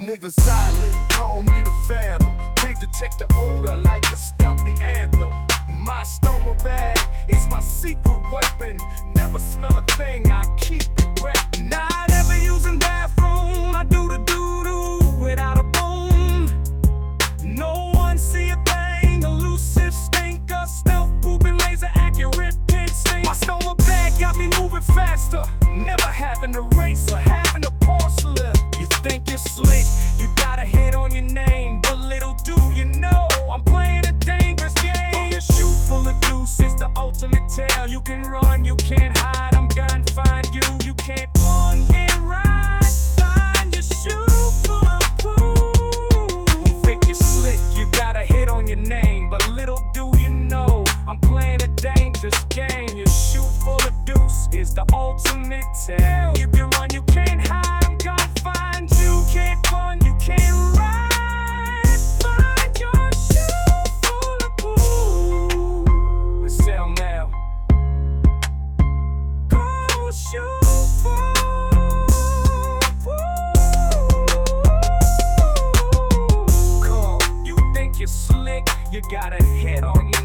Niggas silent, call me the phantom. Big detect the odor like a stuffy anthem. My stoner bag is my secret weapon. Never smell a thing, I keep it wet. Not ever using bathroom, I do the doo-doo without a bone. No one see a thing, elusive stinker, stealth pooping, laser accurate pin sting. My stoner bag got me moving faster, never having a race or having a porcelain. You think you're slick, you got a hit on your name, but little do you know I'm playing a dangerous game. Your shoe full of deuce is the ultimate tale. You can run, you can't hide, I'm gonna find you. You can't run, can't ride, find your shoe full of poo. You think you're slick, you got a hit on your name, but little do you know I'm playing a dangerous game. Your shoe full of deuce is the ultimate tale. If you run, you can't hide, I'm gonna find you. Can't run, you can't ride, find your shoe full of poo. Let's sell now. Go shoe full of poo. Come, you think you're slick, you got a hit on your